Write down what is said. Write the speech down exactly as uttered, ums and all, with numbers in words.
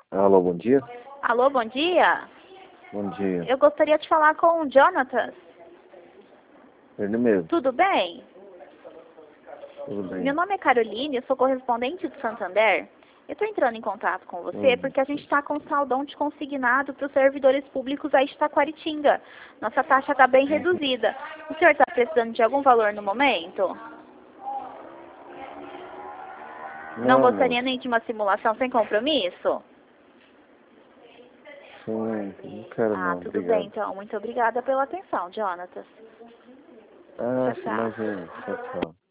Alô, bom dia. Alô, bom dia. Bom dia. Eu gostaria de falar com o Jonathan. Ele mesmo. Tudo bem? Tudo bem. Meu nome é Caroline, eu sou correspondente do Santander. Eu estou entrando em contato com você Hum. porque a gente está com saldão de consignado para os servidores públicos aí de Taquaritinga. Nossa taxa está bem reduzida. O senhor está precisando de algum valor no momento? Não Não, gostaria moço. nem de uma simulação sem compromisso? Sim, não quero Ah, não, tudo bem obrigado. então. Muito obrigada pela atenção, Jonathan. Ah, Tchau, sim, tchau. imagina. Tchau, tchau.